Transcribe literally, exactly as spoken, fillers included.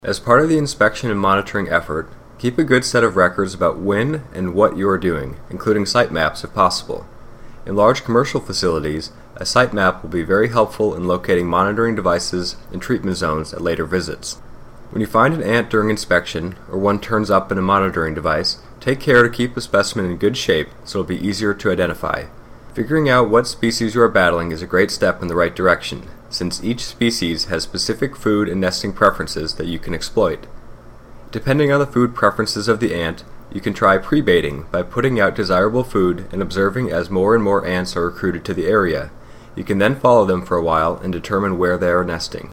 As part of the inspection and monitoring effort, keep a good set of records about when and what you are doing, including site maps if possible. In large commercial facilities, a site map will be very helpful in locating monitoring devices and treatment zones at later visits. When you find an ant during inspection, or one turns up in a monitoring device, take care to keep the specimen in good shape so it will be easier to identify. Figuring out what species you are battling is a great step in the right direction, since each species has specific food and nesting preferences that you can exploit. Depending on the food preferences of the ant, you can try pre-baiting by putting out desirable food and observing as more and more ants are recruited to the area. You can then follow them for a while and determine where they are nesting.